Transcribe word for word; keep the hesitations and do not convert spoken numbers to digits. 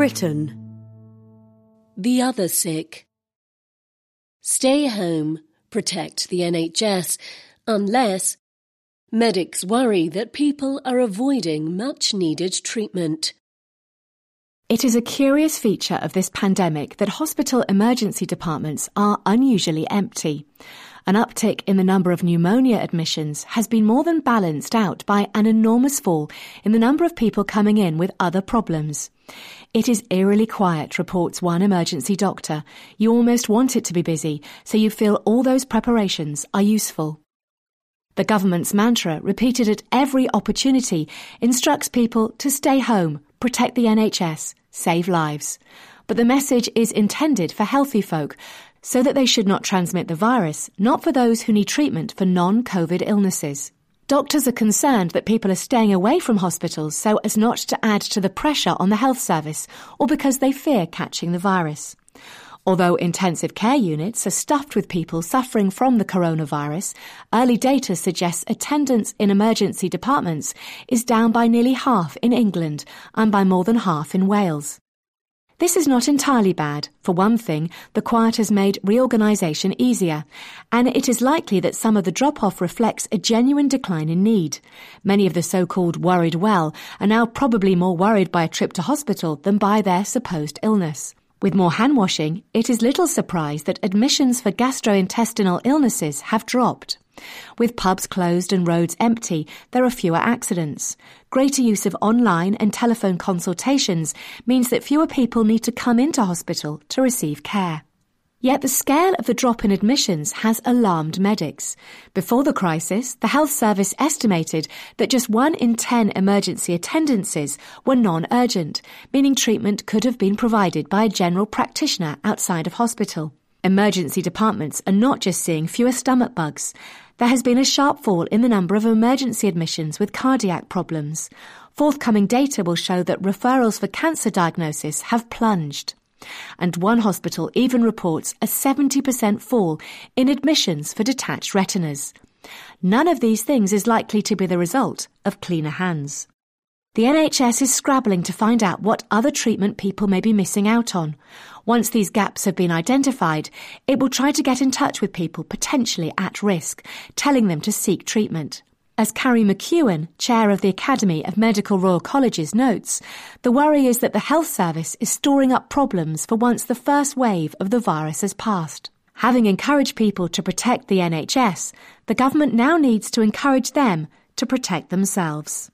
Britain. The other sick. Stay home, protect the N H S, unless medics worry that people are avoiding much-needed treatment. It is a curious feature of this pandemic that hospital emergency departments are unusually empty. An uptick in the number of pneumonia admissions has been more than balanced out by an enormous fall in the number of people coming in with other problems. It is eerily quiet, reports one emergency doctor. You almost want it to be busy, so you feel all those preparations are useful. The government's mantra, repeated at every opportunity, instructs people to stay home, protect the N H S, save lives. But the message is intended for healthy folk, so that they should not transmit the virus, not for those who need treatment for non-COVID illnesses. Doctors are concerned that people are staying away from hospitals so as not to add to the pressure on the health service, or because they fear catching the virus. Although intensive care units are stuffed with people suffering from the coronavirus, early data suggests attendance in emergency departments is down by nearly half in England and by more than half in Wales. This is not entirely bad. For one thing, the quiet has made reorganisation easier, and it is likely that some of the drop-off reflects a genuine decline in need. Many of the so-called worried well are now probably more worried by a trip to hospital than by their supposed illness. With more hand-washing, it is little surprise that admissions for gastrointestinal illnesses have dropped. With pubs closed and roads empty, there are fewer accidents. Greater use of online and telephone consultations means that fewer people need to come into hospital to receive care. Yet the scale of the drop in admissions has alarmed medics. Before the crisis, the health service estimated that just one in ten emergency attendances were non-urgent, meaning treatment could have been provided by a general practitioner outside of hospital. Emergency departments are not just seeing fewer stomach bugs. There has been a sharp fall in the number of emergency admissions with cardiac problems. Forthcoming data will show that referrals for cancer diagnosis have plunged. And one hospital even reports a seventy percent fall in admissions for detached retinas. None of these things is likely to be the result of cleaner hands. The N H S is scrabbling to find out what other treatment people may be missing out on. Once these gaps have been identified, it will try to get in touch with people potentially at risk, telling them to seek treatment. As Carrie McEwen, chair of the Academy of Medical Royal Colleges, notes, the worry is that the health service is storing up problems for once the first wave of the virus has passed. Having encouraged people to protect the N H S, the government now needs to encourage them to protect themselves.